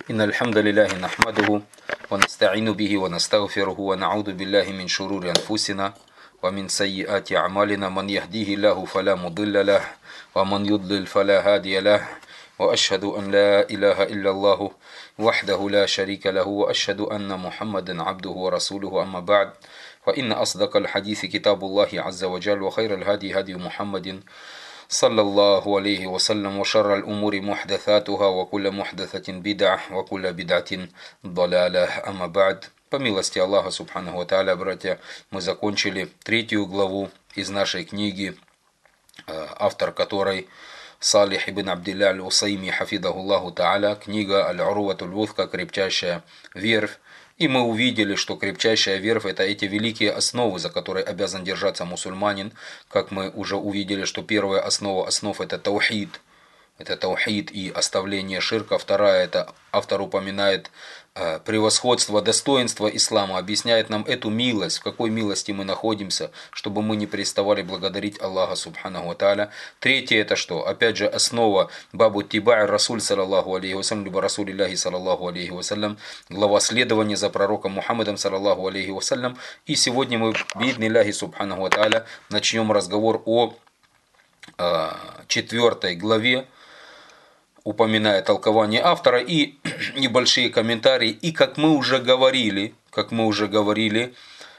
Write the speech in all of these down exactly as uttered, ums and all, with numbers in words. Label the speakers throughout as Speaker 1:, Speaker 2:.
Speaker 1: إن الحمد لله نحمده ونستعين به ونستغفره ونعوذ بالله من شرور أنفسنا ومن سيئات أعمالنا من يهديه الله فلا مضل له ومن يضلل فلا هادي له وأشهد أن لا إله إلا الله وحده لا شريك له وأشهد أن محمدا عبده ورسوله أما بعد فإن أصدق الحديث كتاب الله عز وجل وخير الهدي هدي محمد صلى الله عليه وسلم وشر الأمور محدثاتها وكل محدثة بدعة وكل بدعة ضلالة أما بعد. По милости Аллаха Субханаху ва Тааля, братья, мы закончили третью главу из нашей книги, автор которой Салих ибн Абдилля аль-Усайми хафидахуллаху Тааля, книга Аль-Урватуль Вуthқа, крепчайшая верфь. И мы увидели, что крепчайшая верфь — это эти великие основы, за которые обязан держаться мусульманин. Как мы уже увидели, что первая основа основ — это таухид. Это таухид и оставление ширка. Вторая — это автор упоминает э, превосходство, достоинство ислама, объясняет нам эту милость, в какой милости мы находимся, чтобы мы не переставали благодарить Аллаха Субханаху ва Тааля. Третье — это что? Опять же, основа бабу тиба'и расуль саллаллаху алейхи вассалям, либо расулилляхи саллаллаху алейхи вассалям, глава следования за пророком Мухаммадом саллаллаху алейхи вассалям. И сегодня мы, бииднилляхи Субханаху ва Тааля, начнем разговор о э, четвертой главе, упоминая толкование автора и небольшие комментарии. И как мы уже говорили, как мы уже говорили,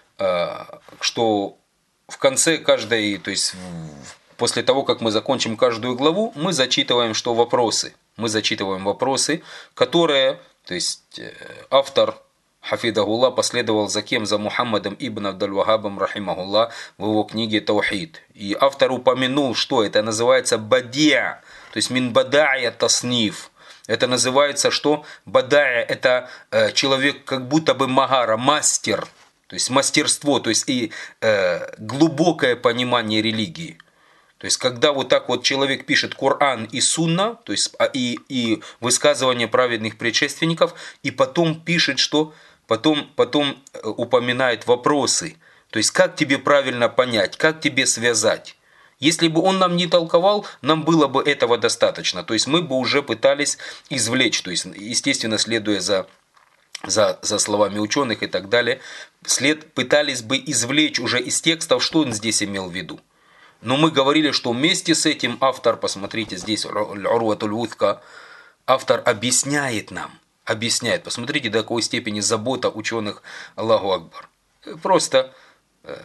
Speaker 1: что в конце каждой, то есть после того, как мы закончим каждую главу, мы зачитываем, что вопросы. Мы зачитываем вопросы, которые, то есть автор хафидахулла последовал за кем? За Мухаммадом ибн Абдуль-Вахабом рахимахулла в его книге Таухид. И автор упомянул, что это называется бадия. То есть мин бадая тасниф. Это называется что? Бадая — это э, человек как будто бы магара, мастер. То есть мастерство, то есть и э, глубокое понимание религии. То есть когда вот так вот человек пишет Коран и Сунна, то есть и, и высказывания праведных предшественников, и потом пишет, что потом, потом упоминает вопросы. То есть как тебе правильно понять, как тебе связать. Если бы он нам не толковал, нам было бы этого достаточно. То есть мы бы уже пытались извлечь, то есть естественно следуя за, за, за словами ученых и так далее, след, пытались бы извлечь уже из текстов, что он здесь имел в виду. Но мы говорили, что вместе с этим автор, посмотрите, здесь Аль-Урватуль Вуthқа, автор объясняет нам, объясняет, посмотрите, до какой степени забота ученых, Аллаху Акбар. Просто э,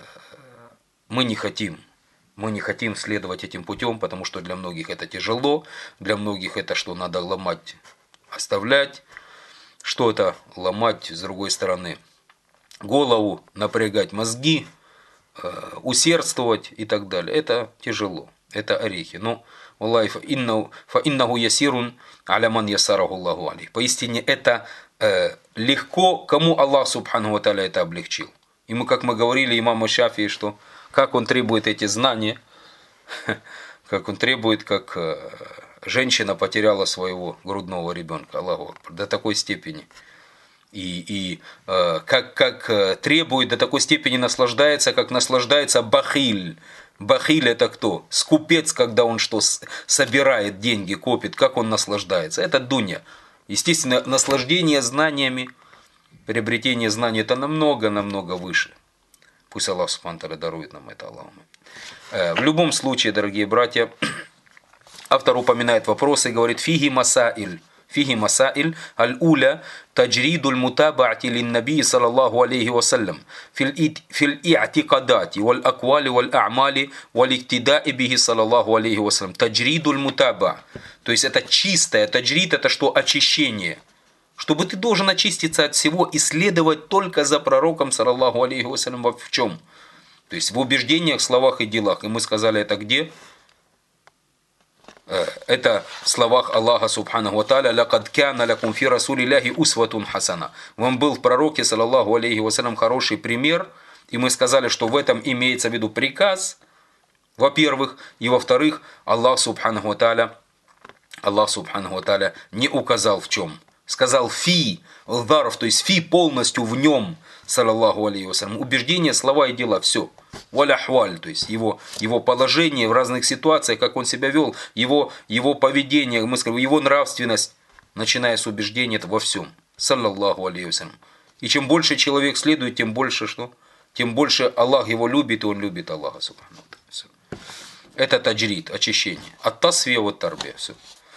Speaker 1: мы не хотим. Мы не хотим следовать этим путем, потому что для многих это тяжело, для многих это что надо ломать, оставлять, что-то ломать, с другой стороны, голову, напрягать мозги, усердствовать и так далее. Это тяжело, это орехи. Но фаиннаху ясирун аля ман яссараху Аллаху алейх. Поистине это э, легко, кому Аллах Субханаху ва Тааля это облегчил. И мы, как мы говорили имаму Шафии, что как он требует эти знания, как он требует, как женщина потеряла своего грудного ребенка, Аллаху Акбар, до такой степени. И, и как, как требует, до такой степени наслаждается, как наслаждается бахиль. Бахиль — это кто? Скупец, когда он что, собирает деньги, копит, как он наслаждается. Это дунья. Естественно, наслаждение знаниями, приобретение знаний — это намного-намного выше. Пусть Аллах Субхану ва Тааля дарует нам это, Аллаху. В любом случае, дорогие братья, автор упоминает вопросы и говорит: фиги масаиль, фиги масаиль, аль-уля таджридуль мутабаати лин-наби саллаллаху алейхи вассалям фил и'тикадати валь аквали валь а'мали валь иктидаи бихи саллаллаху алейхи вассалям. Таджридуль мутаба. То есть это чистое, таджрид — это что? Очищение. Чтобы ты должен очиститься от всего и следовать только за пророком, саллаллаху алейхи вассалям, в чем? То есть в убеждениях, словах и делах. И мы сказали это где? Это в словах Аллаха Субханаху ва Тааля: «Лакад кяна лакум фи расулилляхи усватун хасана». Вам был в пророке, саллаллаху алейхи вассалям, хороший пример. И мы сказали, что в этом имеется в виду приказ, во-первых. И во-вторых, Аллах Субханаху ва Тааля, Аллах Субханаху ва Тааля не указал в чем. Сказал фи, лдаров, то есть фи полностью в нем, саллаллаху алейхи вассалям. Убеждения, слова и дела, все. Валяхваль, то есть его, его положение в разных ситуациях, как он себя вел, его, его поведение, мы скажем, его нравственность. начиная с убеждения во всем. Саллаллаху алейхи вассалям. И чем больше человек следует, тем больше что? Тем больше Аллах его любит, и он любит Аллаха. Это таджрид, очищение. Ат-тасфия ва тарбия. Все.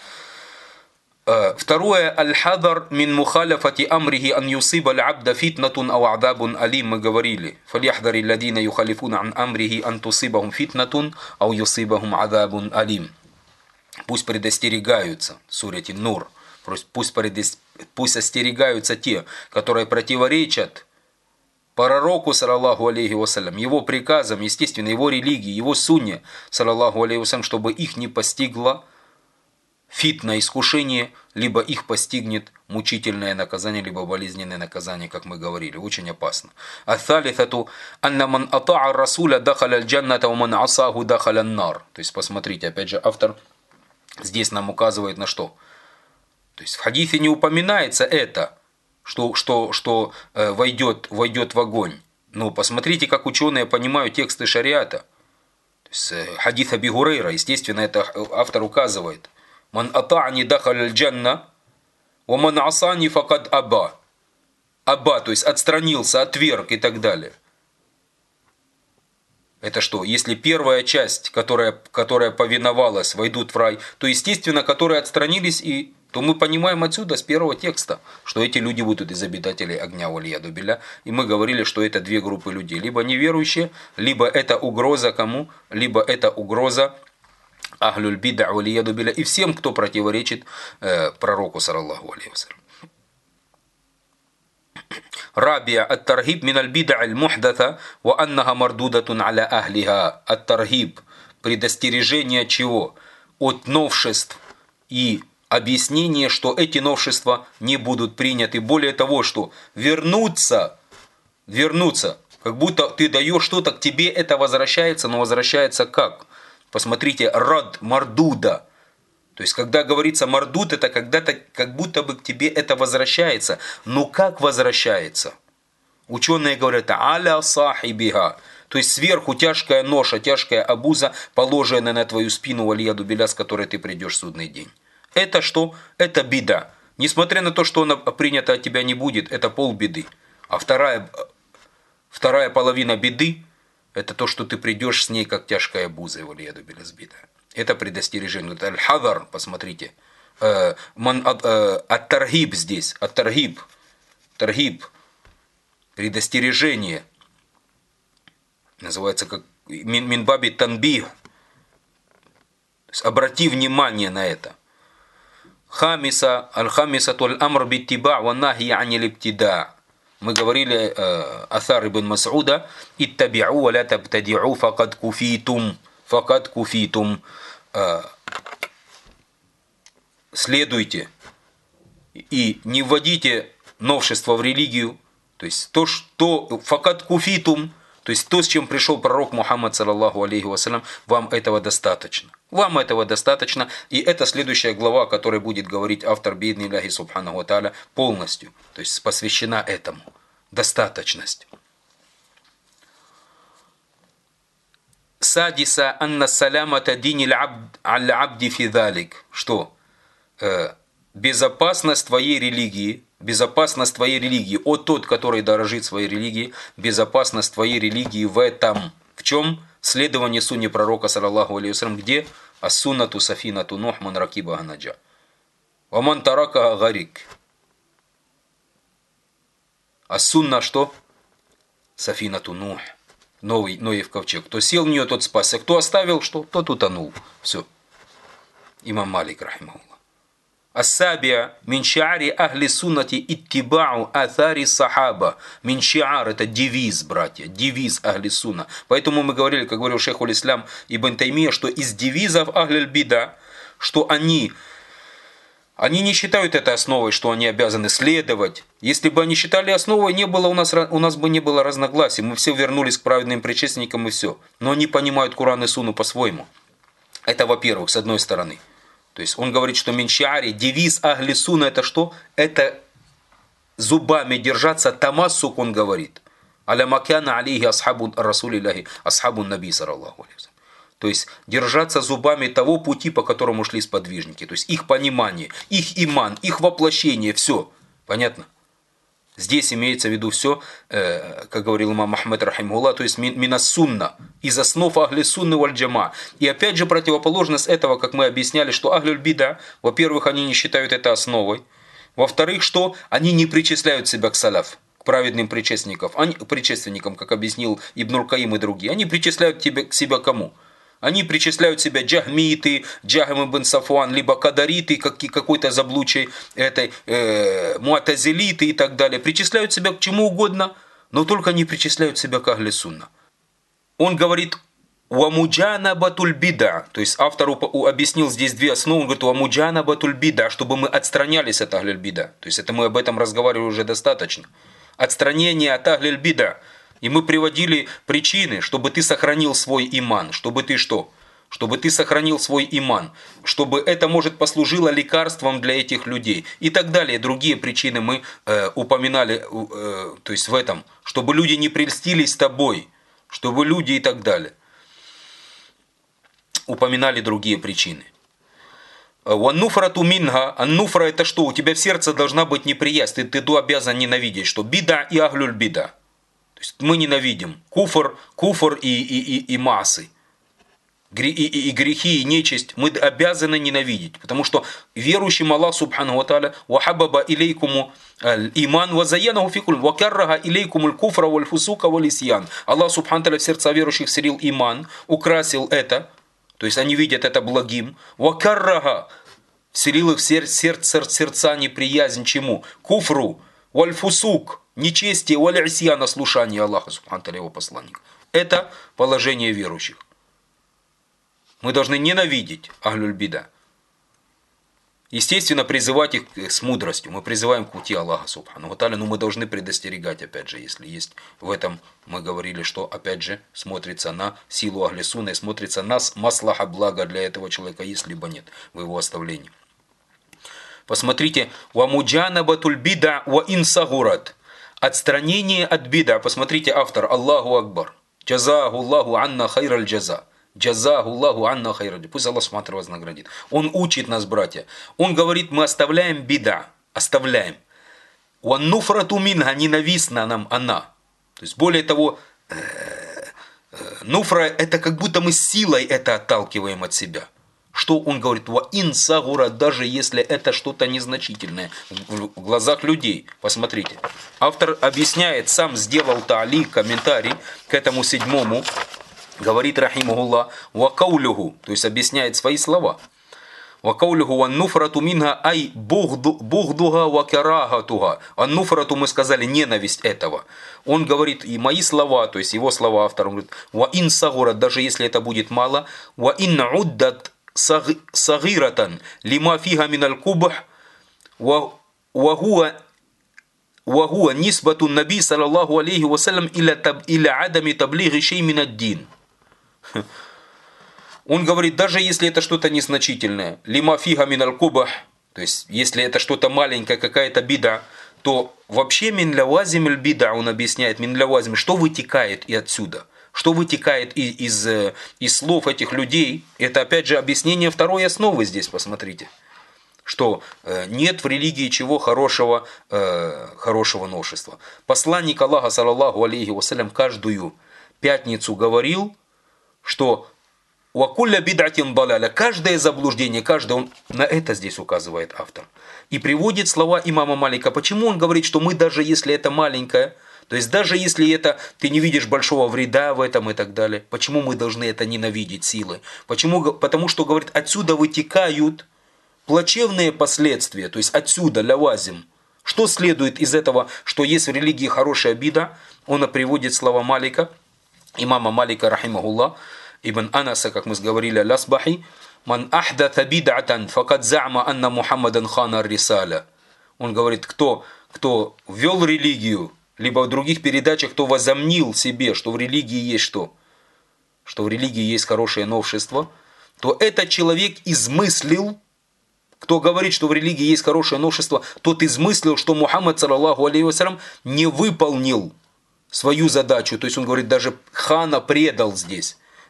Speaker 1: Второе. Аль-хадар мин мухаляфати амрихи ан юсиба аль-абда фитнатун ау адабун алим. Мы говорили. Фальяхдари ладина юхалифуна ан амрихи ан тусибахум фитнатун ау юсибахум адабун алим. Пусть предостерегаются. Сурати Нур. Пусть, пусть остерегаются те, которые противоречат пророку, саллаллаху алейхи вассалям, его приказам, естественно, его религии, его сунне, саллаллаху алейхи вассалям, чтобы их не постигло фитна, искушение, либо их постигнет мучительное наказание, либо болезненное наказание, как мы говорили. Очень опасно. Ат-талифату анна ман ата'a расуля дахаля аль-джанната ва ман асаху дахаля ан-нар. То есть, посмотрите, опять же, автор здесь нам указывает на что? То есть в хадисе не упоминается это, что, что, что э, войдет, войдет в огонь. Но посмотрите, как ученые понимают тексты шариата. То есть, э, хадис Аби Гурейра, естественно, это автор указывает. «Ман ата'ани дахаль аль-джанна, ва ман асани факад аба». Аба, то есть отстранился, отверг и так далее. Это что? Если первая часть, которая, которая повиновалась, войдут в рай, то, естественно, которые отстранились, и, то мы понимаем отсюда, с первого текста, что эти люди будут из обитателей огня валияду билля. И мы говорили, что это две группы людей. Либо неверующие, либо это угроза кому? Либо это угроза ахлюль бида валияду билля. И всем, кто противоречит э, пророку, саллаллаху алейхи вассалям. Рабия ат-таргиб мин аль-бида аль-мухдата ва аннаха мардудатун аля ахлиха. Ат-таргиб. Предостережение чего? От новшеств и объяснение, что эти новшества не будут приняты. Более того, что вернуться, вернуться, как будто ты даешь что-то, к тебе это возвращается, но возвращается как? Посмотрите, рад, мардуда. То есть, когда говорится мардуд, это когда-то, как будто бы к тебе это возвращается. Но как возвращается? Ученые говорят, аля сахибиха. То есть, сверху тяжкая ноша, тяжкая обуза, положенная на твою спину, валияду билля, с которой ты придешь в судный день. Это что? Это беда. Несмотря на то, что она принята от тебя не будет, это полбеды. А вторая, вторая половина беды, это то, что ты придешь с ней, как тяжкая обуза, валияду билля, сбитая. Это предостережение. Это аль-хадар, посмотрите. Ат-таргиб здесь. Ат-таргиб. Таргиб. Предостережение. Называется как минбаби танбих. Обрати внимание на это. Хамиса. Аль-хамиса толь амр биттиба ва нахи анил ибтида. Мы говорили Асар ибн Мас'уда. Иттаби'у ва ля табтади'у факад куфитум. Факад куфитум. Следуйте и не вводите новшества в религию. То есть то, что факад куфитум, то есть то, с чем пришел пророк Мухаммад, саллаллаху алейхи вассалям, вам этого достаточно. Вам этого достаточно. И это следующая глава, о которой будет говорить автор биидниллахи субханаху ва тааля полностью. То есть посвящена этому. Достаточность. Садиса анна салямата дини аль-абди фи залик. Что? Э, безопасность твоей религии, безопасность твоей религии, о тот, который дорожит своей религией, безопасность твоей религии в этом. В чем? Следование сунне пророка, саллаллаху алейхи вассалям, где? Ас-суннату сафинату нух ман ракиба анаджа. Ваман тарака гарик. Ас-сунна что? Сафинату нух. Новый Ноев ковчег. Кто сел в нее, тот спасся. Кто оставил, что? Тот утонул. Все. Имам Малик, рахимахуллах. Ас-сабия мин шиари ахли суннати иттибау атари сахаба. Мин шиар — это девиз, братья. Девиз ахли сунна. Поэтому мы говорили, как говорил шейх уль-Ислам Ибн Таймия, что из девизов ахль бида, что они... Они не считают это основой, что они обязаны следовать. Если бы они считали основой, не было у, нас, у нас бы не было разногласий. Мы все вернулись к праведным предшественникам и все. Но они понимают Куран и Сунну по-своему. Это, во-первых, с одной стороны. То есть он говорит, что миншиари, девиз ахли сунна, это что? Это зубами держаться, тамассук, он говорит. Аля макяна алейхи асхабу расулилляхи, асхабу наби, саллаллаху алейхи. То есть держаться зубами того пути, по которому шли сподвижники. То есть их понимание, их иман, их воплощение, все. Понятно? Здесь имеется в виду все, э, как говорил имам Ахмед рахимуллах, то есть минас-сунна, из основ ахли-сунны валь-джама. И опять же противоположность этого, как мы объясняли, что ахлюль-бида, во-первых, они не считают это основой. Во-вторых, что они не причисляют себя к салаф, к праведным предшественникам, они, предшественникам, как объяснил Ибн Каим и другие. Они причисляют тебя, к себя кому? Они причисляют себя джахмиты, Джахм ибн Сафуан, либо кадариты, как, какой-то заблудшей, этой, э, муатазилиты и так далее. Причисляют себя к чему угодно, но только не причисляют себя к ахли сунна. Он говорит, «Уамуджана батуль бида», то есть автор объяснил здесь две основы, он говорит, «Уамуджана батуль бида», чтобы мы отстранялись от ахли бида. То есть это мы об этом разговаривали уже достаточно. Отстранение от ахли бида. И мы приводили причины, чтобы ты сохранил свой иман. Чтобы ты что? Чтобы ты сохранил свой иман. Чтобы это, может, послужило лекарством для этих людей. И так далее. Другие причины мы э, упоминали, э, то есть в этом. Чтобы люди не прельстились тобой. Чтобы люди и так далее. Упоминали другие причины. «Ваннуфрату минга», аннуфра это что? У тебя в сердце должна быть неприязнь. Ты, ты обязан ненавидеть. Что? Бида и аглюль бида. Мы ненавидим куфр, куфр и, и, и, и массы, и, и, и грехи, и нечисть. Мы обязаны ненавидеть, потому что верующим Аллах Субхану ва Тааля «Вахабаба илейкуму иман вазаянаху фикуль вакаррага илейкуму куфра валь фусука валь исьян». Аллах Субхану ва Тааля в сердца верующих вселил иман, украсил это, то есть они видят это благим. «Вакаррага» вселил их в сердце, сердца неприязнь чему? Куфру, валь фусук. Нечестие, валя-исьян, ослушание Аллаха, субхану его посланника. Это положение верующих. Мы должны ненавидеть ахлюль бида. Естественно, призывать их с мудростью. Мы призываем к пути Аллаха, субхану ва тааля, но мы должны предостерегать, опять же, если есть в этом, мы говорили, что, опять же, смотрится на силу ахли сунны, смотрится на маслаха, блага для этого человека, есть либо нет в его оставлении. Посмотрите, «Вамуджана батуль бида ва инсагурат». Отстранение от бида. Посмотрите, автор. Аллаху Акбар. Джазаху Аллаху анна хайраль джаза. Джазаху Аллаху анна хайраль. Пусть Аллах смотрит, вознаградит. Он учит нас, братья. Он говорит, мы оставляем бида. Оставляем. Уаннуфрату минга, ненавистна нам она. То есть, более того, нуфра, это как будто мы силой это отталкиваем от себя. Что он говорит? «Ва ин сагура», даже если это что-то незначительное в глазах людей. Посмотрите. Автор объясняет, сам сделал та'ли, комментарий к этому седьмому. Говорит, рахимахуллах, «Ва каулюху», то есть объясняет свои слова. «Ва каулюху ва нуфрату минга ай бухдуга ва карагатуга». Ан-нуфрату мы сказали ненависть этого. Он говорит, и мои слова, то есть его слова автор, он говорит, «Ва ин сагура», даже если это будет мало, «Ва ин уддат сагиратан лима фига миналь кубх ва хуа ва хуа нисбату наби саллаллаху алейхи вассалям иля адами таблиги шей минад-дин». Он говорит, даже если это что-то незначительное, лима фига миналь кубх, то есть если это что-то маленькое, какая-то бида, то вообще мин лавазим аль бида, он объясняет, мин лавазим, что вытекает и отсюда. Что вытекает из, из, из слов этих людей, это опять же объяснение второй основы здесь, посмотрите. Что э, нет в религии чего хорошего, э, хорошего новшества. Посланник Аллаха, саллаллаху алейхи вассалям, каждую пятницу говорил, что «Вакулля бидатин далаля», каждое заблуждение, каждое, он на это здесь указывает автор. И приводит слова имама Малика. Почему он говорит, что мы даже если это маленькое, то есть даже если это ты не видишь большого вреда в этом и так далее, почему мы должны это ненавидеть силой? Почему? Потому что, говорит, отсюда вытекают плачевные последствия, то есть отсюда лавазим. Что следует из этого, что есть в религии хорошая бида? Он приводит слова Малика, имама Малика, рахимахуллах, Ибн Анаса, как мы говорили, лясбахи, «Ман ахдата бидатан факад за'ма анна Мухаммадан хана рисаля». Он говорит, кто, кто ввел религию, либо в других передачах, кто возомнил себе, что в религии есть что? Что в религии есть хорошее новшество, то этот человек измыслил, кто говорит, что в религии есть хорошее новшество, тот измыслил, что Мухаммад, саллаллаху алейхи вассалям, не выполнил свою задачу. То есть он говорит, даже хана предал здесь.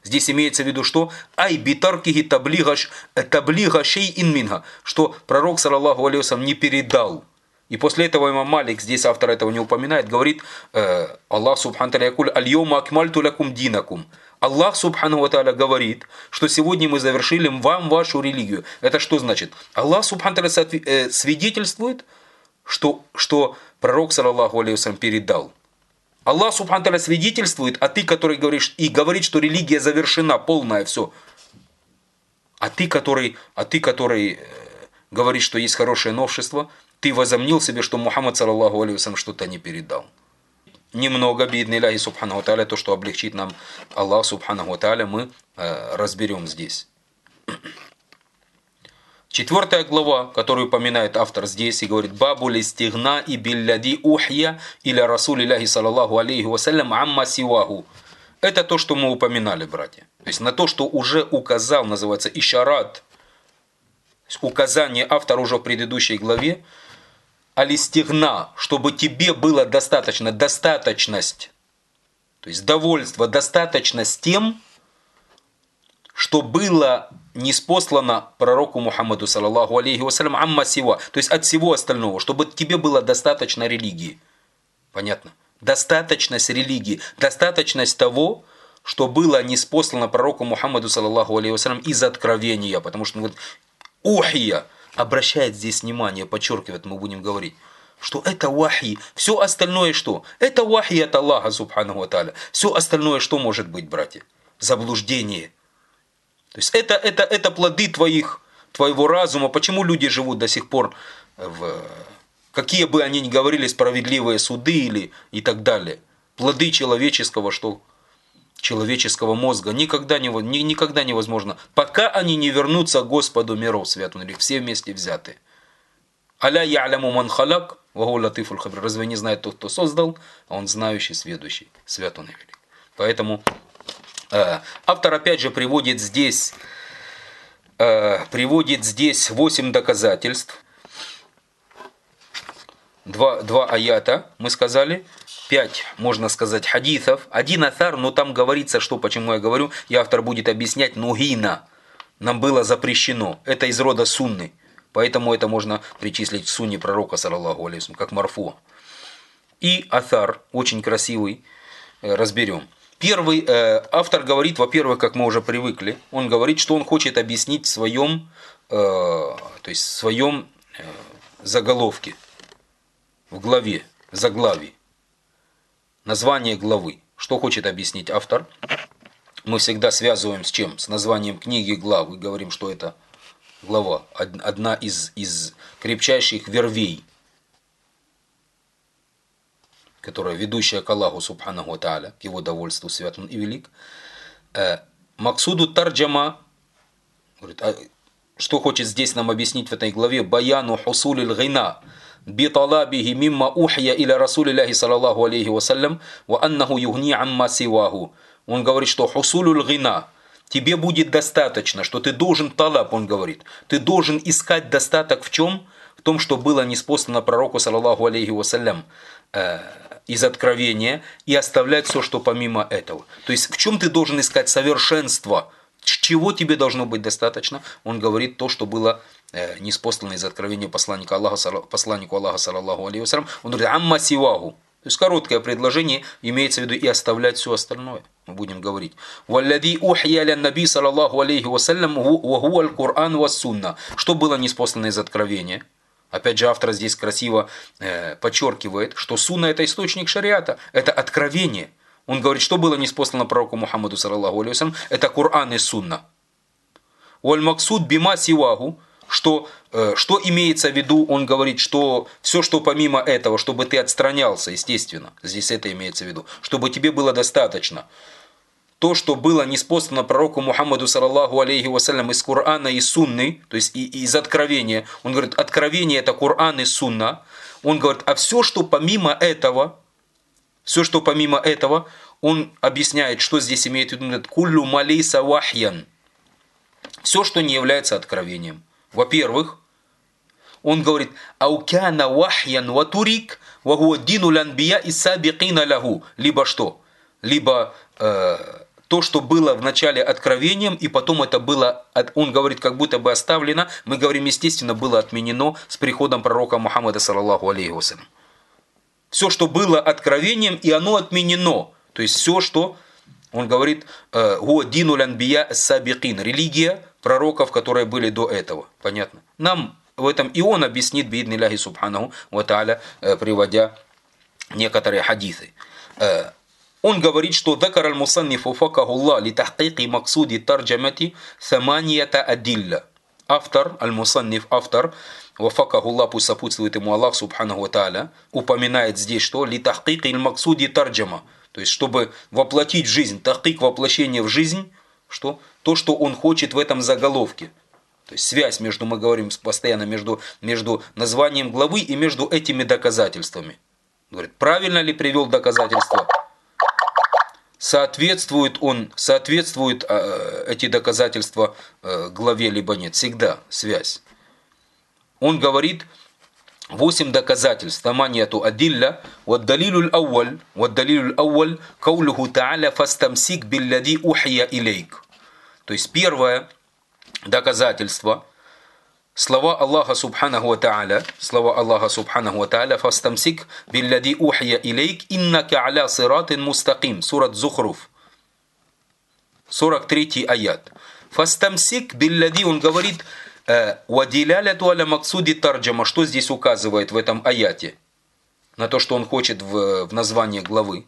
Speaker 1: Здесь имеется в виду, что ай битаркихи таблига шейин минха, что пророк, саллаллаху алейхи вассалям, не передал. И после этого имам Малик, здесь автор этого не упоминает, говорит, Аллах субхану тааля якуль аль-йома акмальту лакум динакум. Аллах субхану ва тааля говорит, что сегодня мы завершили вам вашу религию. Это что значит? Аллах субхану тааля свидетельствует, что, что пророк, саллаллаху алейхи вассалям, передал. Аллах субхану тааля свидетельствует, а ты, который говоришь, и говорит, что религия завершена, полная, все. А ты, который, а ты, который говорит, что есть хорошее новшество, ты возомнил себе, что Мухаммад, саллаллаху алейхи вассалям, что-то не передал. Немного, бидни Аллахи субхану ва тааля, то, что облегчит нам Аллах субхану ва тааля, мы э, разберем здесь. Четвертая глава, которую упоминает автор здесь, и говорит, «Бабу листигна и билляди ухья иля расулилляхи саллаллаху алейхи вассалям амма сиваху». Это то, что мы упоминали, братья. То есть на то, что уже указал, называется ишарат, указание автора уже в предыдущей главе, алистигна, чтобы тебе было достаточно, достаточность, то есть довольство, достаточность тем, что было ниспослано пророку Мухаммаду, саллаллаху алейхи вассалям, амма сива, то есть от всего остального, чтобы тебе было достаточно религии. Понятно? Достаточность религии, достаточность того, что было ниспослано пророку Мухаммаду, саллаллаху алейхи вассалям, из откровения, потому что вот ухия обращает здесь внимание, подчеркивает, мы будем говорить, что это вахи, все остальное что? Это вахи от Аллаха, субхану ва тааля. Все остальное что может быть, братья? Заблуждение. То есть это, это, это плоды твоих, твоего разума. Почему люди живут до сих пор, в, какие бы они ни говорили, справедливые суды или и так далее. Плоды человеческого, что? Человеческого мозга. Никогда, не, никогда невозможно. Пока они не вернутся к Господу миров, свят он, все вместе взяты. Аля я'ляму ман халак, ва гуа латифуль хабир. Разве не знает тот, кто создал, а он знающий, сведущий, свят он и велик. Поэтому автор опять же приводит здесь, приводит здесь восемь доказательств. Два, два аята, мы сказали, пять, можно сказать, хадисов. Один атар, но там говорится, что, почему я говорю, и автор будет объяснять, нугина, нам было запрещено. Это из рода сунны, поэтому это можно причислить к сунне пророка, саллаллаху алейхи вассалям, как марфу. И атар, очень красивый, разберем. Первый э, автор говорит, во-первых, как мы уже привыкли, он говорит, что он хочет объяснить в своем, э, то есть в своем э, заголовке, в главе, заглавии, название главы. Что хочет объяснить автор? Мы всегда связываем с чем? С названием книги главы, говорим, что это глава, одна из, из крепчайших вервей, которая ведущая к Аллаху субханаху ва тааля, к его довольству, свят он и велик. Максуду тарджама, говорит, а что хочет здесь нам объяснить в этой главе? Баяну хусулил гина биталабихи мимма ухья иля расулилляхи саллаллаху алейхи вассалям ва аннаху югни амма сиваху. Он говорит, что хусулил гина, тебе будет достаточно, что ты должен талаб, он говорит, ты должен искать достаток в чем? В том, что было ниспослано пророку, саллаллаху алейхи вассалям, из откровения, и оставлять все, что помимо этого. То есть в чем ты должен искать совершенство, чего тебе должно быть достаточно? Он говорит то, что было э, ниспослано из откровения посланника Аллаха, посланнику Аллаха, саллаллаху алейхи вассалям. Он говорит, амма сиваху. То есть короткое предложение, имеется в виду и оставлять все остальное. Мы будем говорить. Валлади ухья ля наби саллаллаху алейхи вассалям ва хуа аль-Кур'ан ва сунна. Что было ниспослано из откровения? Опять же, автор здесь красиво э, подчеркивает, что сунна – это источник шариата, это откровение. Он говорит, что было ниспослано пророку Мухаммаду, саллаллаху алейхи вассалям, это Кур'ан и сунна. Уаль максуд бима сиваху, что, э, что имеется в виду, он говорит, что все, что помимо этого, чтобы ты отстранялся, естественно, здесь это имеется в виду, чтобы тебе было достаточно. То, что было ниспослано пророку Мухаммаду, саллаллаху алейхи вассалям, из Кур'ана и сунны, то есть из откровения. Он говорит, откровение это Кур'ан и сунна. Он говорит, а все, что помимо этого, все, что помимо этого, он объясняет, что здесь имеет в виду, куллю малейса вахьян. Все, что не является откровением. Во-первых, он говорит, аукяна вахьян ватурик, вагуа дину ланбия и сабикина лягу. Либо что? Либо... Э, то, что было в начале откровением, и потом это было, он говорит, как будто бы оставлено, мы говорим, естественно, было отменено с приходом пророка Мухаммада, саллаллаху алейхи вассалям. Все, что было откровением, и оно отменено. То есть все, что, он говорит, «Гуа дину ланбия сабикин», религия пророков, которые были до этого. Понятно? Нам в этом и он объяснит, бииднилляхи субханаху ва тааля, приводя некоторые хадисы. Он говорит, что «Дакар аль-мусаннифу факахулла ли тахкики максуди тарджамати саманията адилля». Автор, аль-мусанниф, автор, вафакахулла, пусть сопутствует ему Аллах субханаху ва тааля, упоминает здесь, что «ли тахкики максуди тарджама». То есть, чтобы воплотить в жизнь, тахкик, воплощение в жизнь, что? То, что он хочет в этом заголовке. То есть связь между, мы говорим постоянно, между, между названием главы и между этими доказательствами. Говорит, правильно ли привел доказательства? Соответствует он, соответствуют э, эти доказательства э, главе, либо нет. Всегда связь. Он говорит, восемь доказательств. Таманияту адилля, ваддалилюль ауаль, ваддалилюль ауаль, каулюху та'аля фастамсик биллади ухия илейк. То есть первое доказательство, слова Аллаха субханаху ва та'аля, слова Аллаха субханаху ва та'аля, фастамсик биллади ухия илейк, иннака аля сиратин мустаким, сурат Зухруф, сорок третий аят. Фастамсик биллади, он говорит, вадиляляту аля максуди тарджама, что здесь указывает в этом аяте, на то, что он хочет в, в названии главы.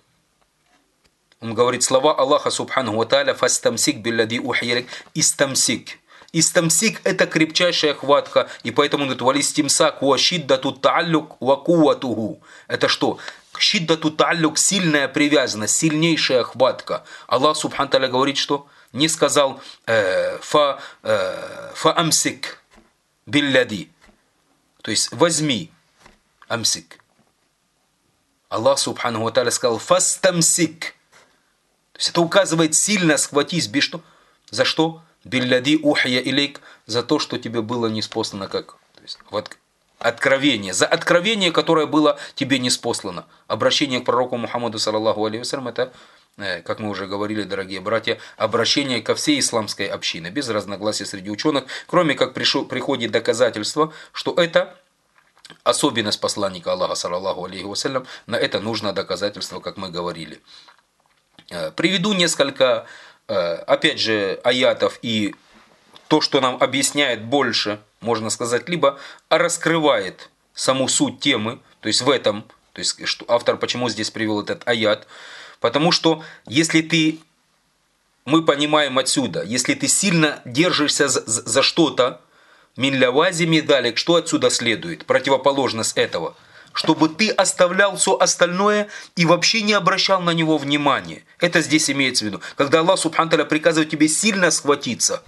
Speaker 1: Он говорит слова Аллаха субханаху ва тааля фастамсик биллади ухия, истамсик. Истамсик — это крепчайшая хватка, и поэтому он говорит валистимсак ва шиддату тааллюк ва кувватуху. Это что? Шиддату тааллюк — сильная привязанность, сильнейшая хватка. Аллах субханаху ва тааля говорит, что не сказал фа амсик биллади, то есть возьми, амсик. Аллах субханаху ва тааля сказал фастамсик. То есть это указывает сильно схватись, без что? За что? Биллади ухия илейк, за то, что тебе было ниспослано как? То есть, вот, откровение. За откровение, которое было тебе ниспослано. Обращение к пророку Мухаммаду, саллаллаху алейхи вассалям, это, как мы уже говорили, дорогие братья, обращение ко всей исламской общине, без разногласий среди ученых, кроме как пришел, приходит доказательство, что это особенность посланника Аллаха, саллаллаху алейхи вассалям, на это нужно доказательство, как мы говорили. Приведу несколько, опять же, аятов, и то, что нам объясняет больше, можно сказать, либо раскрывает саму суть темы, то есть в этом, то есть что автор почему здесь привел этот аят, потому что если ты, мы понимаем отсюда, если ты сильно держишься за, за что-то, минлявази медалик, что отсюда следует, противоположность этого, чтобы ты оставлял все остальное и вообще не обращал на него внимания. Это здесь имеется в виду. Когда Аллах субхану тааля приказывает тебе сильно схватиться.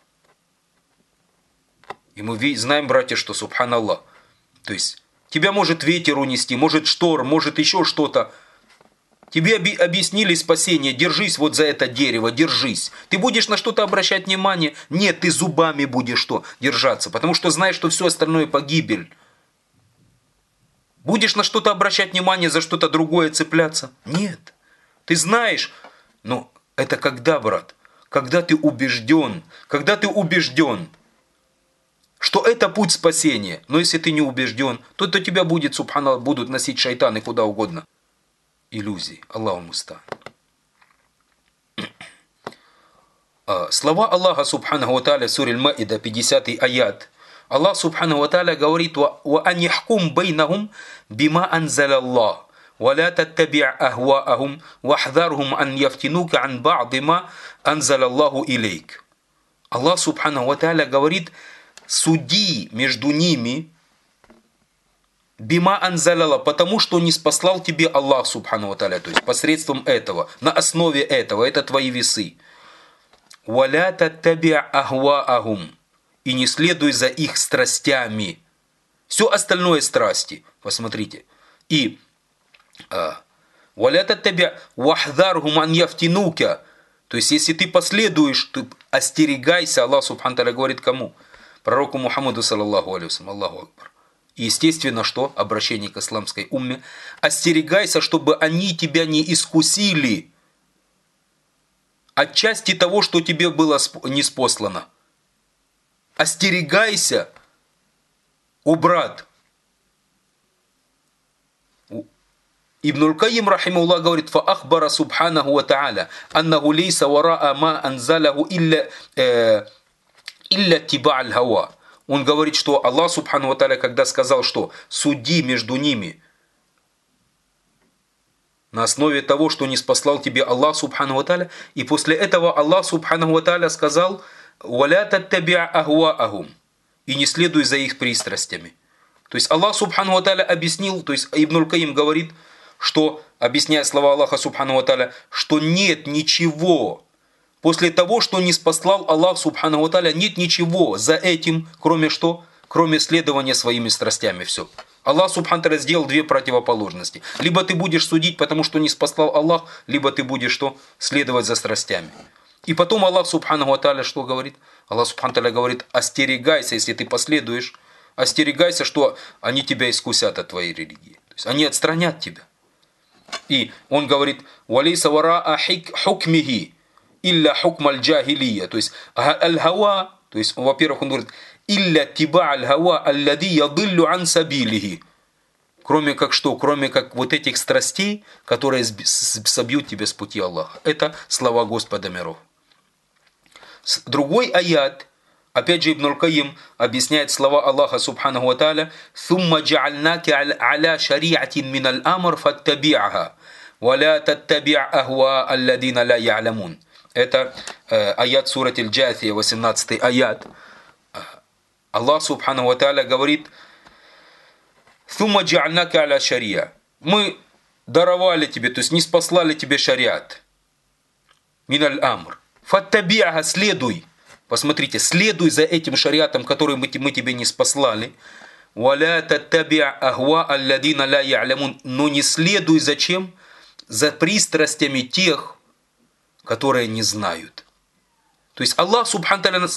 Speaker 1: И мы знаем, братья, что субханаллах. То есть тебя может ветер унести, может шторм, может еще что-то. Тебе объяснили спасение, держись вот за это дерево, держись. Ты будешь на что-то обращать внимание? Нет, ты зубами будешь что? Держаться, потому что знаешь, что все остальное погибель. Будешь на что-то обращать внимание, за что-то другое цепляться? Нет. Ты знаешь, но это когда, брат? Когда ты убежден, когда ты убежден, что это путь спасения. Но если ты не убежден, то, то тебя будет, субханаллах, будут носить шайтаны куда угодно. Иллюзии. Аллаху муста'ан. Слова Аллаха субханаху ва тааля в суре Аль-Маида, пятидесятый аят. Аллах субханаху ва тааля говорит: «Ва ан яхкум байнахум бима анзалаллах, ва ла таттаби' ахваахум, вахзархум ан яфтинука ан ба'ди ма анзалаллаху илейк». Аллах субханаху ва тааля говорит: суди между ними бима анзалаллах, потому что не спаслал тебе Аллах субханаху ва тааля, то есть посредством этого, на основе этого, это твои весы. Ва ла таттаби' ахваахум, и не следуй за их страстями. Все остальное страсти. Посмотрите. И «Валя таттаби' вахзархум ан яфтинука». То есть, если ты последуешь, ты остерегайся. Аллах субхану тааля говорит кому? Пророку Мухаммаду, саллаллаху алейхи вассалям. Аллаху акбар. И естественно, что? Обращение к исламской умме. Остерегайся, чтобы они тебя не искусили. отчасти того, что тебе было ниспослано. Остерегайся, о брат. Ибн аль-Кайим, рахимахуллах, говорит: «Фаахбара субханаху ва та'аля, аннаху лейса вараа ма анзалаху илля, илля тиба аль-хава». Он говорит, что Аллах субхану ва та'аля, когда сказал, что суди между ними на основе того, что не спаслал тебе Аллах субхану ва та'аля, и после этого Аллах субхану ва та'аля сказал: «Валя таттаби'а ахваахум», и не следуй за их пристрастями. То есть Аллах субхану ва та'аля объяснил, то есть Ибн аль-Кайим говорит, что, объясняя слова Аллаха субхану ва та'аля, что нет ничего, после того, что не спаслал Аллах субхану ва та'аля, нет ничего за этим, кроме что? Кроме следования своими страстями. Все. Аллах субхану ва та'аля сделал две противоположности. Либо ты будешь судить, потому что не спаслал Аллах, либо ты будешь что? Следовать за страстями. И потом Аллах субхану ва та'аля что говорит? Аллах субхану ва та'аля говорит: остерегайся, если ты последуешь, остерегайся, что они тебя искусят от твоей религии. То есть они отстранят тебя. И он говорит: «Валейса вараа хукмихи илля хукм аль-джахилия». То есть аль-хава, то есть, во-первых, он говорит: «Илля тиба аль-хава аллади ядиллю ан сабилихи». Кроме как что? Кроме как вот этих страстей, которые собьют тебя с пути Аллаха. Это слова Господа миров. Другой аят, опять же, Ибн аль-Кайим объясняет слова Аллаха субханаху ва та'аля: «Сумма джа'альнаки аля шари'атин мин аль-амр фаттаби'аха, ва ла таттаби' ахва алладина ла я'ламун». Это э, аят сурат аль-Джафия, восемнадцатый аят. Аллах субханаху ва та'аля говорит: «Сумма джа'альнаки аля шари'а». Мы даровали тебе, то есть не спаслали тебе шариат. Мин аль-амр. Фаттаби'аха, следуй. Посмотрите, следуй за этим шариатом, который мы, мы тебе не спаслали. «Валя таттаби' ахва алладина ла я'лямун». Но не следуй за чем? За пристрастями тех, которые не знают. То есть Аллах субхану та'аля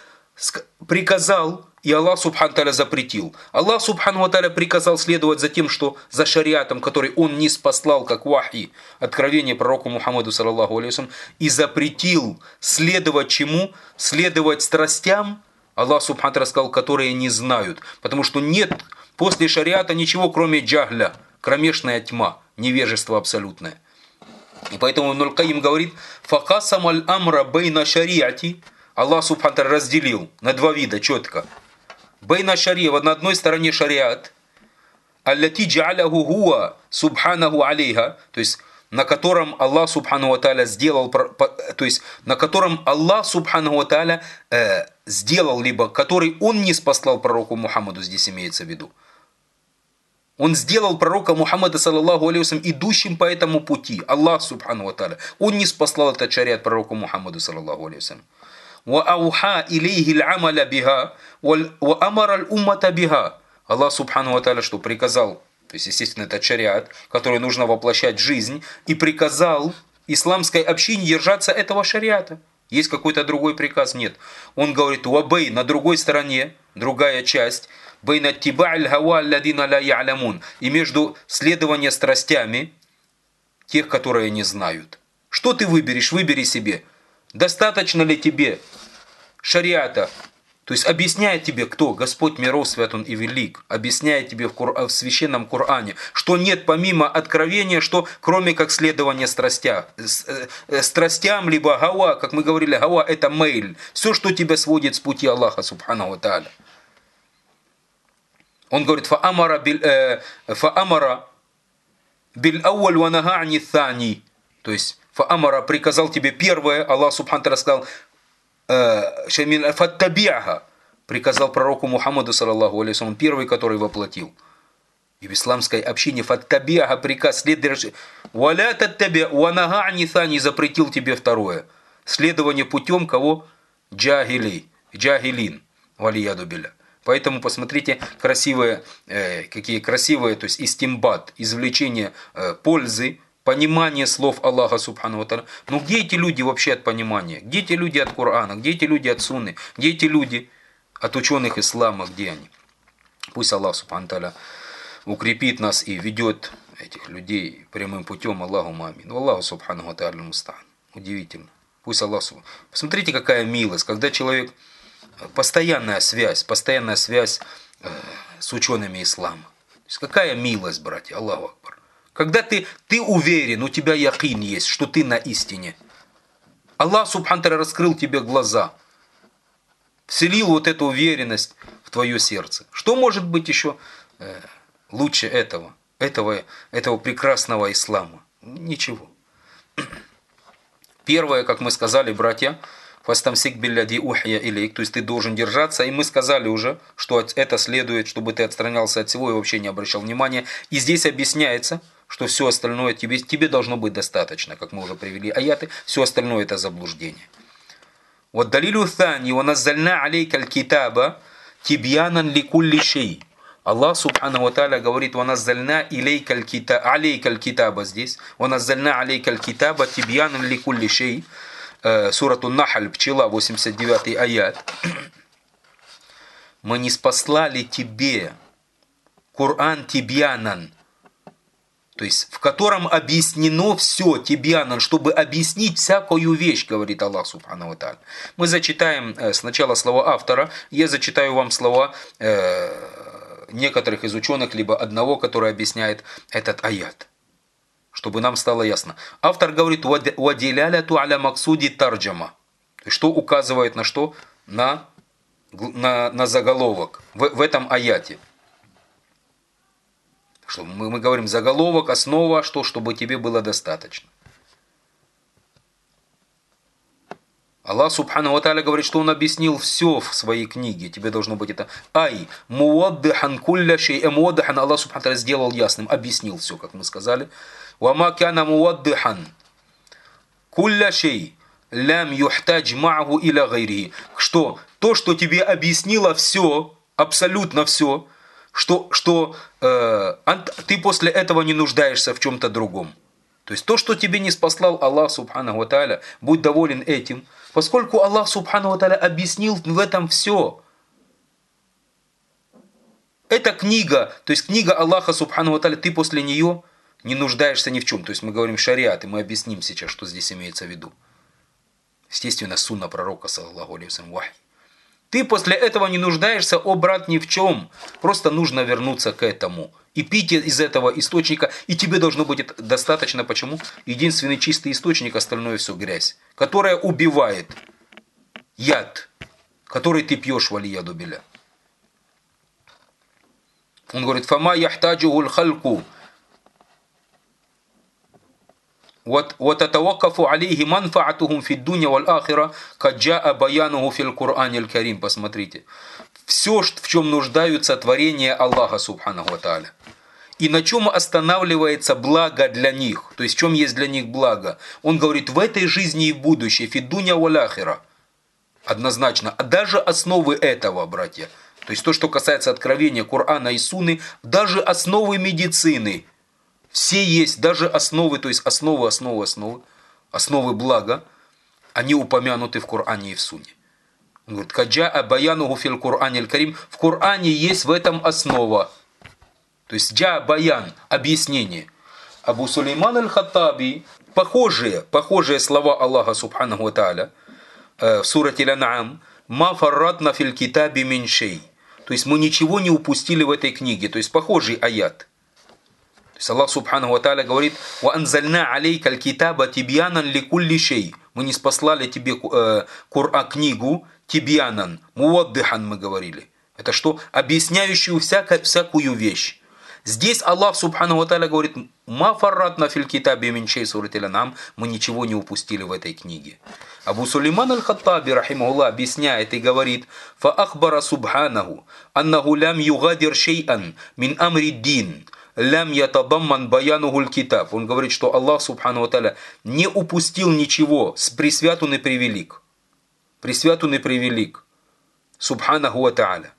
Speaker 1: приказал, и Аллах субхану та'аля запретил. Аллах субхану ва та'аля приказал следовать за тем, что за шариатом, который он не спаслал, как вахи, откровение пророку Мухаммаду саллаллаху алейхи вассалям, и запретил следовать чему? Следовать страстям, Аллах субхану та'аля сказал, которые не знают. Потому что нет после шариата ничего, кроме джахля, кромешная тьма, невежество абсолютное. И поэтому Ибн аль-Кайим говорит: «Факасам аль-амра бейна шариати». Аллах субхану та'аля разделил на два вида четко. Бейна шария, на одной стороне шариат, аллати джа'аляху хуа субханаху алейха, то есть на котором Аллах субхану ва та'аля сделал, то есть на котором Аллах субхану ва та'аля э, сделал, либо который он не спаслал пророку Мухаммаду, здесь имеется в виду. Он сделал пророка Мухаммада саллаллаху алейхи вассалям идущим по этому пути. Аллах субхану ва та'аля. Он не спаслал этот шариат пророку Мухаммаду саллаллаху алейхи вассалям. وَأَوْحَى إِلَيْهِ الْعَمَلَ بِهَا وَأَمَرَ الْأُمَّةَ بِهَا. Аллах субхану ва та'аля что приказал, то есть, естественно, это шариат, который нужно воплощать в жизнь, и приказал исламской общине держаться этого шариата. Есть какой-то другой приказ? Нет. Он говорит: «Вабей», на другой стороне, другая часть, «Бейна тиба'иль хава алладина ла я'лямун», и между следованием страстями тех, которые не знают. Что ты выберешь? Выбери себе. Достаточно ли тебе шариата? То есть объясняет тебе кто? Господь миров, свят он и велик. Объясняет тебе в, Кур... в священном Коране, что нет помимо откровения, что кроме как следования страстям, страстям, либо гава, как мы говорили, гава это мейль. Все, что тебя сводит с пути Аллаха субхану ва та'аля. Он говорит: фаамара биль ауаль ва нага ани thani. То есть фаамара приказал тебе первое, Аллах субхану ва та'аля сказал: фаттаби'аха, приказал пророку Мухаммаду саллаллаху алейхи вассалям, первый, который воплотил. И в исламской общине фаттаби'аха приказ следующий. Валя таттаби' ва нага ани thani, запретил тебе второе. Следование путем кого? Джахилей, джахилин, валияду билля. Поэтому посмотрите, красивые, э, какие красивые, то есть истимбат, извлечение э, пользы, понимание слов Аллаха субхану ва та'аля. Но где эти люди вообще от понимания? Где эти люди от Корана? Где эти люди от Сунны? Где эти люди от ученых ислама? Где они? Пусть Аллах субхану ва та'аля укрепит нас и ведет этих людей прямым путем. Аллаху амин. Аллаху субхану ва та'аля муста'ан. Удивительно. Пусть Аллах... Посмотрите, какая милость, когда человек... Постоянная связь, постоянная связь э, с учеными ислама. То есть какая милость, братья, Аллаху Акбар. Когда ты, ты уверен, у тебя якин есть, что ты на истине. Аллах Субхану ва Тааля раскрыл тебе глаза. Вселил вот эту уверенность в твое сердце. Что может быть еще э, лучше этого, этого, этого прекрасного ислама? Ничего. Первое, как мы сказали, братья, «Фастамсик билляди ухья илейк», то есть ты должен держаться. И мы сказали уже, что это следует, чтобы ты отстранялся от всего и вообще не обращал внимания. И здесь объясняется, что все остальное тебе, тебе должно быть достаточно, как мы уже привели аяты, все остальное это заблуждение. Вот далилю thani ва наззальна алейка аль-китаба тибьянан ликулли шей. Аллах Субхану ва Тааля говорит: «Ва наззальна илейка аль-китаба», алейка аль-китаба здесь, «Ва наззальна алейка аль-китаба тибьянан ликулли шей». Сурату Нахаль, пчела, восемьдесят девятый аят. «Мы не спаслали тебе Коран тибьянан», то есть в котором объяснено все, тибьянан, чтобы объяснить всякую вещь, говорит Аллах Субхану ва Тааля. Мы зачитаем сначала слова автора, я зачитаю вам слова э, некоторых из ученых, либо одного, который объясняет этот аят, чтобы нам стало ясно. Автор говорит: «Вадиляляту аля максуди тарджама». Что указывает на что? На, на, на заголовок в, в этом аяте. Что мы, мы говорим заголовок, основа, что, чтобы тебе было достаточно. Аллах Субхану ва Тааля говорит, что Он объяснил все в своей книге. Тебе должно быть это. Ай, муаддихан кулля шей, муаддихан, Аллах Субхану ва Тааля сделал ясным, объяснил все, как мы сказали. Вама кана муаддихан кулля шей, лям юхтадж ма'ху иля гайрихи. Что? То, что тебе объяснило все, абсолютно все, что, что э, ты после этого не нуждаешься в чем-то другом. То есть то, что тебе не спаслал Аллах Субхану ва Тааля, будь доволен этим, поскольку Аллах Субхану ва Тааля объяснил в этом все. Эта книга, то есть книга Аллаха Субхану ва Тааля, ты после нее не нуждаешься ни в чем. То есть мы говорим шариат, и мы объясним сейчас, что здесь имеется в виду. Естественно, сунна пророка, саллаллаху алейхи ва саллям, вахи. Ты после этого не нуждаешься, о брат, ни в чем. Просто нужно вернуться к этому. И пить из этого источника. И тебе должно быть достаточно. Почему? Единственный чистый источник, остальное все грязь. Которая убивает. Яд. Который ты пьешь, валияду билля. Он говорит: «Фама яхтаджуху л-хальку». وَتَتَوَقَّفُ عَلَيْهِ مَنْفَعَتُهُمْ فِي الدُّنْيَا وَالْآخِرَةِ قَدْ جَاءَ بَيَانُهُ فِي الْقُرْآنِ الْكَرِيمِ. Посмотрите. Все, в чем нуждаются творения Аллаха Субхану ва Тааля. И на чем останавливается благо для них. То есть в чем есть для них благо. Он говорит: в этой жизни и в будущем. فِي الدُّنْيَا وَالْآخِرَةِ. Однозначно. А даже основы этого, братья. То есть то, что касается откровения Корана и Сунны. Даже основы медицины. Все есть, даже основы, то есть основы, основы, основы, основы блага, они упомянуты в Коране и в Сунне. Он говорит: «Каджаа баянуху фил Коране аль-Карим». В Коране есть в этом основа. То есть джа баян, объяснение. Абу Сулейман аль-Хаттаби, похожие, похожие слова Аллаха Субхану ва Тааля в сурате Аль-Ан'ам: «Ма фарратна фил китаби мин шей». То есть мы ничего не упустили в этой книге. То есть похожий аят. То есть Аллах Субхану ва Тааля говорит: «Ва анзальна алейка аль-китаба тибьянан ликулли шей». Мы не спаслали тебе э, Кур'ан, книгу тибьянан, муаддихан мы говорили. Это что? Объясняющую всяко, всякую вещь. Здесь Аллах Субхану ва Тааля говорит: «Ма фарратна фил китаби мин шей», сурат Аль-Ан'ам, мы ничего не упустили в этой книге. Абу Сулейман аль-Хаттаби, рахимахуллах, объясняет и говорит: «Фа ахбара субханаху аннаху лям югадир шей'ан мин амри дин». Лям ятадамман баянуху аль-китаб. Он говорит, что Аллах Субхану ва Тааля не упустил ничего, с пресвят он и превелик. Пресвят он и превелик. Субханаху ва Тааля.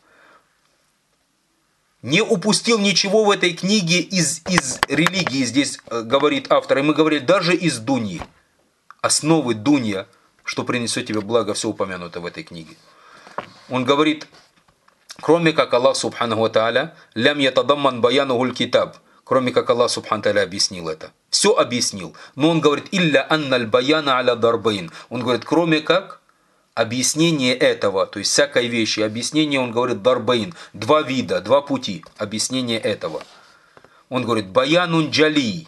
Speaker 1: Не упустил ничего в этой книге из, из религии, здесь говорит автор. И мы говорили, даже из дуньи. Основы дунья, что принесет тебе благо, все упомянуто в этой книге. Он говорит: кроме как Аллах Субхану ва Тааля, лям ятадамман баянуху аль-китаб. кроме как Аллах Субхану Тааля объяснил это. Все объяснил. Но он говорит, илля анналь баяна аля дарбайн. Он говорит, кроме как объяснение этого, то есть всякой вещи, объяснение, он говорит, дарбайн, два вида, два пути объяснения этого. Он говорит, баянун джали.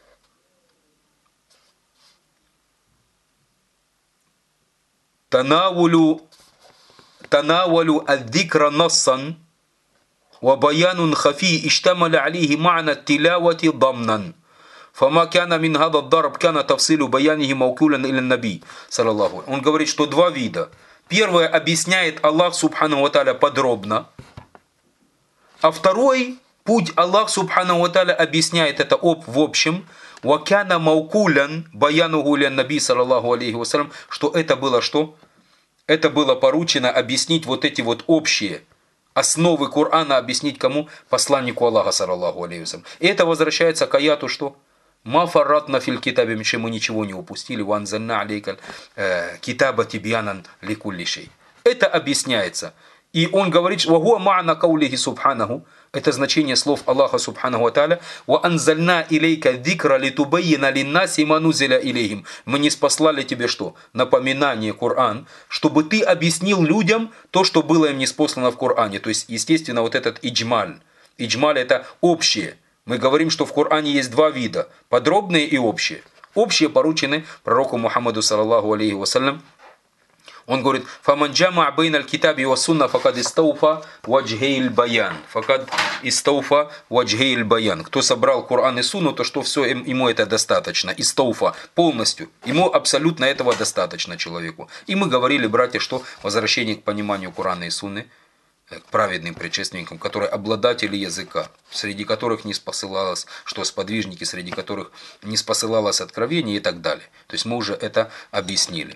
Speaker 1: Танавулю танавулю ад-дикра нассан. وبيان خفي اشتمل عليه معنى التلاوة ضمنا فما كان من هذا الضرب كان تفصيل بيانه موكولا إلى النبي صلى الله عليه وسلم. Он говорит, что два вида. Первое объясняет Аллах Субхану ва Тааля подробно, а второй путь Аллах Субхану ва Тааля объясняет это об, в общем, وكان موكولا بيانه إلى النبي صلى الله عليه وسلم, что это было что? Это было поручено объяснить вот эти вот общие основы Корана, объяснить кому? Посланнику Аллаха, саллаллаху алейхи вассалям. И это возвращается к аяту, что «Ма фарратна фил китабе», мы ничего не упустили, «Ванзальна алейка китаба тибьянан ликулли шей». Это объясняется. И он говорит, «Вагуа ма'на каулихи субханаху», это значение слов Аллаха Субханаху ва Тааля, «Ва анзальна илейка дикра литубайина линнаси манузиля илейхим». Мы не спаслали тебе что? Напоминание, Коран, чтобы ты объяснил людям то, что было им ниспослано в Коране. То есть, естественно, вот этот иджмаль. Иджмаль это общее. Мы говорим, что в Коране есть два вида, подробные и общие. Общие поручены пророку Мухаммаду, саллаллаху алейхи вассалям. Он говорит, «Фаман джама бейна аль-китаби ва сунна факад истауфа ваджхейль баян». Факад истауфа ваджхейль баян. Кто собрал Коран и Сунну, то что все ему это достаточно. Истауфа полностью. Ему абсолютно этого достаточно человеку. И мы говорили, братья, что возвращение к пониманию Корана и Сунны, к праведным предшественникам, которые обладатели языка, среди которых не спосылалось, что сподвижники, среди которых не спосылалось откровение и так далее. То есть мы уже это объяснили.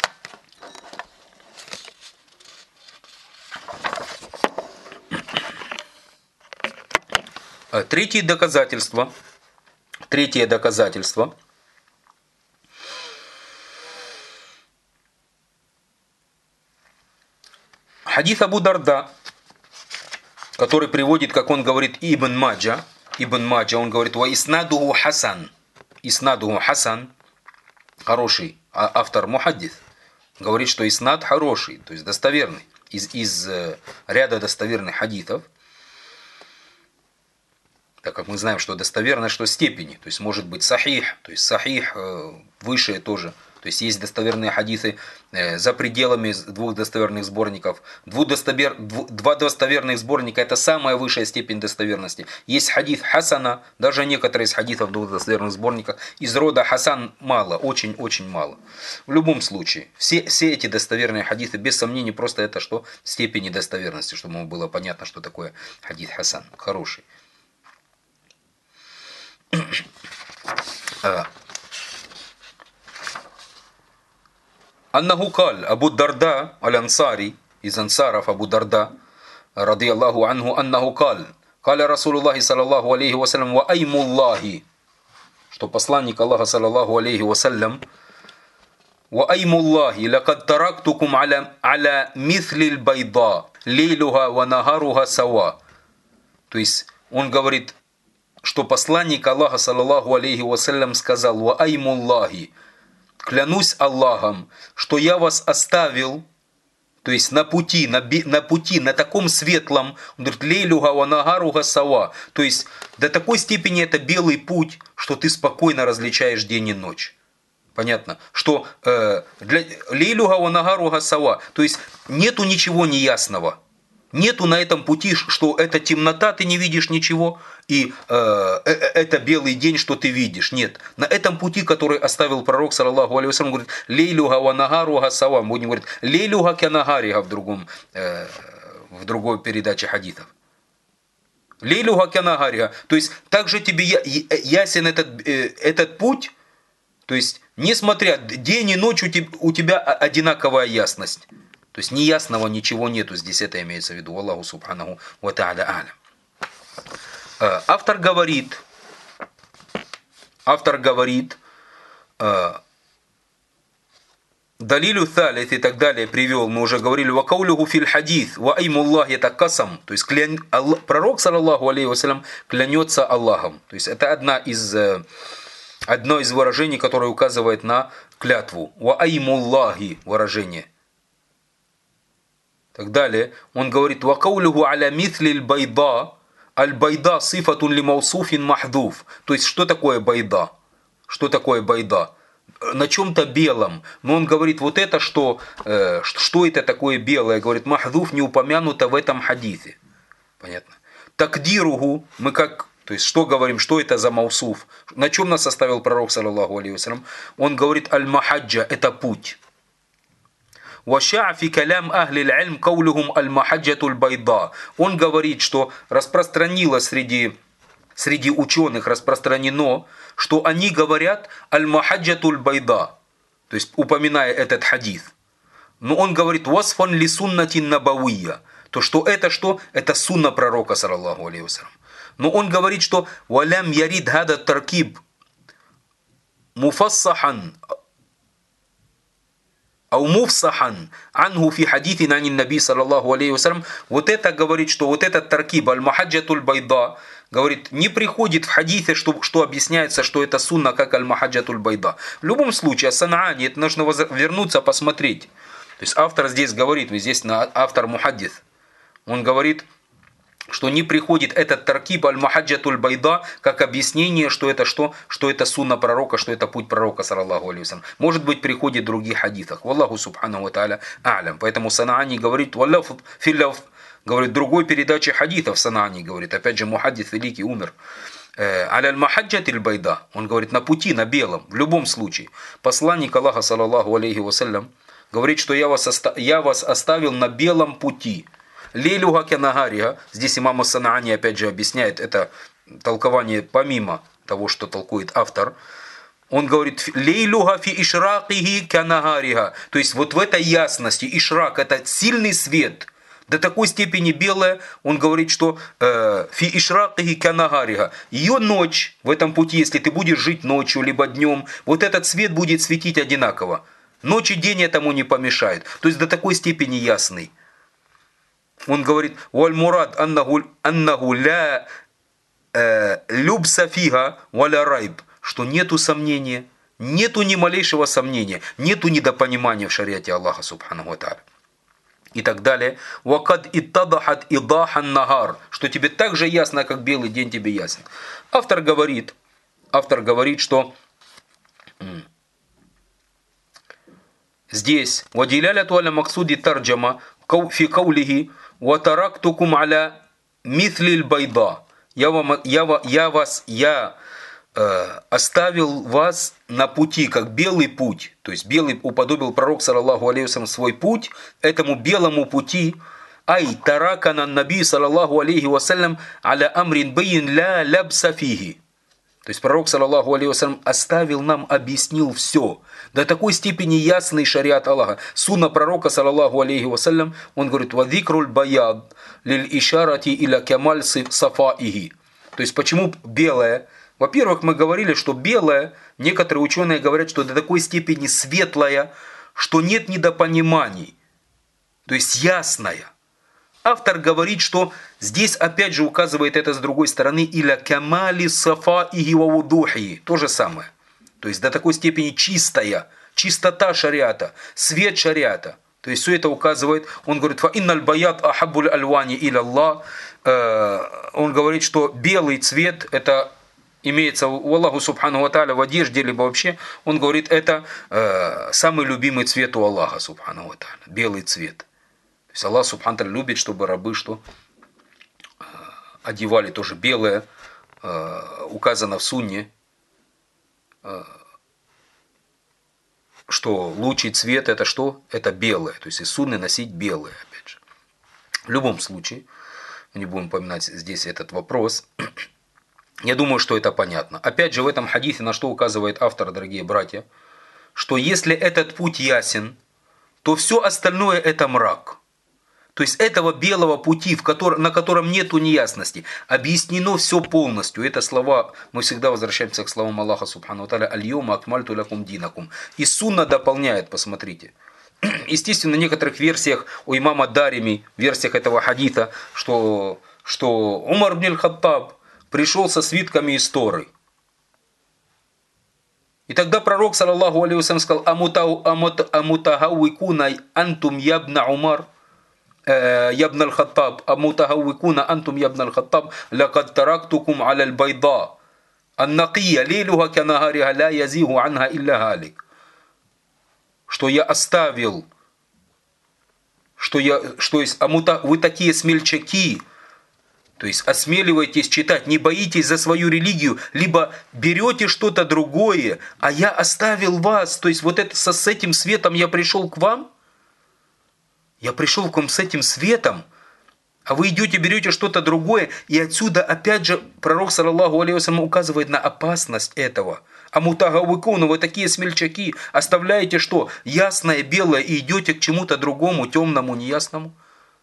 Speaker 1: Третье доказательство. Третье доказательство. Хадис Абу Дарда, который приводит, как он говорит, Ибн Маджа. Ибн Маджа, он говорит, «Ва иснадуху хасан». Иснадуху хасан, хороший автор мухаддис, говорит, что иснад хороший, то есть достоверный, из, из ряда достоверных хадисов. Так как мы знаем, что достоверность, что степени. То есть может быть сахих, то есть сахих э, высшее тоже. То есть есть достоверные хадисы э, за пределами двух достоверных сборников. Двудостовер, дву, два достоверных сборника это самая высшая степень достоверности. Есть хадис хасана, даже некоторые из хадисов в двух достоверных сборниках из рода хасан мало, очень-очень мало. В любом случае, все, все эти достоверные хадисы, без сомнений, просто это что? Степени достоверности, чтобы было понятно, что такое хадис хасан. Хороший. Аннаху каль Абу Дарда аль-Ансари, из ансаров Абу Дарда, ради Аллаху анху, аннаху каль, каля Расулуллахи саллаллаху алейхи вассалям, ва аймуллахи, что посланник Аллаха саллаллаху алейхи вассалям, ва аймуллахи, лакад тарактукум аля, аля митhlil байда, лейлуха ва нагаруха сава. То есть он говорит, что посланник Аллаха, саллаллаху алейхи вассалям, сказал, «Ва аймуллахи», клянусь Аллахом, что я вас оставил, то есть на пути, на, на пути, на таком светлом, он говорит, «Лейлюга ва нагаруга сава», то есть до такой степени это белый путь, что ты спокойно различаешь день и ночь. Понятно? Что э, для «Лейлюга ва нагаруга сава», то есть нету ничего неясного. Нету на этом пути, что это темнота, ты не видишь ничего, и э, это белый день, что ты видишь. Нет. На этом пути, который оставил пророк, саллаллаху алейхи вассалям, говорит, «Лейлюга ва нагаруга сава». Мы будем говорить «Лейлюга кянагарига» в, другом, э, в другой передаче хадисов. «Лейлюга кянагарига». То есть, также тебе ясен этот, э, этот путь, то есть, несмотря, день и ночь у тебя, у тебя одинаковая ясность. То есть неясного ничего нету, здесь это имеется в виду. Аллаху субханаху ва та'аля а'лям. Автор говорит, автор говорит, Далилю талит и так далее привел, мы уже говорили, вакаулюху филь хадис, ва аймуллахи это касам, то есть клян... Алла... пророк, саллаллаху алейхи вассалям, клянется Аллахом. То есть это одна из, одно из выражений, которое указывает на клятву. Ва аймуллахи выражение. Так далее, он говорит, вакаулюху аля митhlиль байда, аль-байда сифатун ли маусуфин махдуф. То есть что такое байда? Что такое байда? На чем-то белом. Но он говорит, вот это что, э, что это такое белое? Говорит, махдуф не упомянуто в этом хадисе. Понятно. Такдиругу, мы как, то есть что говорим, что это за маусуф? На чем нас оставил пророк, саллаллаху алейхи вассалям? Он говорит, аль-махаджа, это путь. Ваша фи калям ахли аль-илм каулюхум аль-махаджатуль байда. Он говорит, что распространилось среди, среди ученых, распространено, что они говорят аль-махаджатуль байда, то есть упоминая этот хадис. Но он говорит васфан ли суннатин набавия, то что это что? Это сунна пророка, саллаллаху алейхи вассалям. Но он говорит, что валям ярид хада таркиб муфассахан ау муфсахан анху фи хадитин анин наби саллаллаху алейхи вассалям. Вот это говорит, что вот этот таркиб аль-махаджатуль байда, говорит, не приходит в хадисе, что, что объясняется, что это сунна, как аль-махаджатуль байда. В любом случае, Санаани, это нужно вернуться, посмотреть. То есть автор здесь говорит, здесь автор мухаддис, он говорит, что не приходит этот таркиб аль-махаджатуль байда как объяснение, что это что, что это сунна пророка, что это путь пророка, саллаллаху алейхи вассалям. Может быть, приходит в других хадисах. Валлаху субхану ва тааля а'лям. Поэтому Санаани говорит, валлаф филляф, говорит, в другой передаче хадитов Санаани говорит, опять же, мухаддис великий умер. Аль-махаджатиль байда, он говорит, на пути, на белом, в любом случае. Посланник Аллаха, саллаллаху алейхи вассалям, говорит, что я вас, оста- я вас оставил на белом пути. Лейлюга кянагарига, здесь имам Санаани опять же объясняет это толкование помимо того, что толкует автор. Он говорит, лейлюга фи ишракихи кянагарига, то есть вот в этой ясности, ишрак это сильный свет, до такой степени белая, он говорит, что фи ишракихи кянагарига, ее ночь в этом пути, если ты будешь жить ночью либо днем, вот этот свет будет светить одинаково. Ночь и день этому не помешает, то есть до такой степени ясный. Он говорит, «Валь мурад аннаху, аннаху ля любса фига валя райб», что нету сомнения, нету ни малейшего сомнения, нету недопонимания в шариате Аллаха субхану ва тааля. И так далее. «Вакад иттадахат идахан нагар», что тебе так же ясно, как белый день тебе ясен. Автор говорит, автор говорит, что здесь «Вадиляляту аля максуди тарджама фи каулихи «Ватарактукум аля митhlиль байда». Я, вам, я, я вас, я э, оставил вас на пути, как белый путь. То есть белый уподобил пророк, саллаллаху алейхи вассалям, свой путь этому белому пути. Ай таракана наби, саллаллаху алейхи вассалям, аля амрин бейн ля лябса фиги. То есть пророк, саллаллаху алейхи вассалям, оставил нам, объяснил все. До такой степени ясный шариат Аллаха. Сунна пророка, саллаллаху алейхи вассалям, он говорит, «Вадикруль баяд лиль ишарати иля кямаль сафаихи». То есть почему белое? Во-первых, мы говорили, что белое, некоторые ученые говорят, что до такой степени светлое, что нет недопониманий. То есть ясное. Автор говорит, что здесь опять же указывает это с другой стороны, «Иля кямали сафаихи ва вудухи». То же самое. То есть до такой степени чистая, чистота шариата, свет шариата. То есть все это указывает. Он говорит, «Фа инналь баяд ахаббуль альвани иля Аллах». Он говорит, что белый цвет, это имеется у Аллаху субхану ва тааля в одежде, либо вообще, он говорит, это самый любимый цвет у Аллаха субхану ва тааля, белый цвет. То есть Аллах субхану ва тааля любит, чтобы рабы что одевали тоже белое, указано в сунне, что лучший цвет это что? Это белое. То есть из сунны носить белое, опять же. В любом случае, мы не будем упоминать здесь этот вопрос. Я думаю, что это понятно. Опять же, в этом хадисе на что указывает автор, дорогие братья, что если этот путь ясен, то все остальное это мрак. То То есть этого белого пути, в котором, на котором нету неясности, объяснено все полностью. Это слова, мы всегда возвращаемся к словам Аллаха Субхану Тааля: «Аль-йома акмальту лакум динакум». И сунна дополняет, посмотрите. Естественно, в некоторых версиях у имама Дарими, в версиях этого хадита, что, что Умар ибн аль-Хаттаб пришел со свитками из Торы. И тогда пророк, саллаллаху алейхи вассалям, сказал: «Амутагауикуна антум ябна Умар». Ябн аль-Хаттаб, амутагауикуна антум ябн аль-Хаттаб, лакад тарактукум аля аль-байда, аннакия, лейлуха канагариха, ла язигу анха илля галик. Что я оставил, что я, что есть, амута, вы такие смельчаки, то есть осмеливаетесь читать, не боитесь за свою религию, либо берете что-то другое, а я оставил вас, то есть вот это, со, с этим светом я пришел к вам, я пришел к вам с этим светом, а вы идете, берете что-то другое, и отсюда опять же пророк, саллаллаху алейхи вассалям, указывает на опасность этого. А мутагауикуна, вы такие смельчаки, оставляете что? Ясное, белое, и идете к чему-то другому, темному, неясному.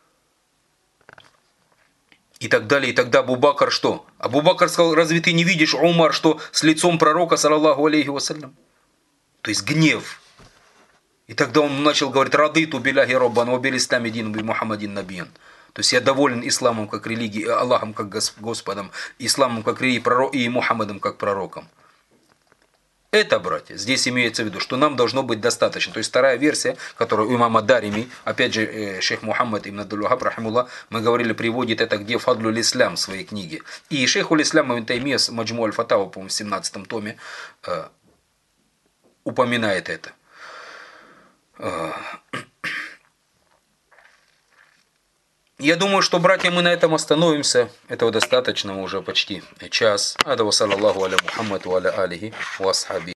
Speaker 1: И так далее. И тогда Абу Бакр что? Абу Бакр сказал: разве ты не видишь, Умар, что с лицом пророка, саллаллаху алейхи вассалям? То есть гнев. И тогда он начал говорить: радыту биляхи роббан, ва бил ислами дин, би Мухаммадин набиян. То есть я доволен исламом как религией, Аллахом как Господом, исламом как религией и Мухаммадом как пророком. Это, братья, здесь имеется в виду, что нам должно быть достаточно. То есть вторая версия, которую у имама Дарими, опять же, шейх Мухаммад ибн Абдул-Вахаб, рахимуллах, мы говорили, приводит это где Фадлюль Ислам в своей книге. И шейх Уль-Ислам ибн Таймия, Маджму аль-Фатава, по-моему, в семнадцатом томе, э, упоминает это. Я думаю, что, братья, мы на этом остановимся. Этого достаточно, уже почти час. Адаву саллаллаху аля Мухаммад ва аля алихи ва асхаби.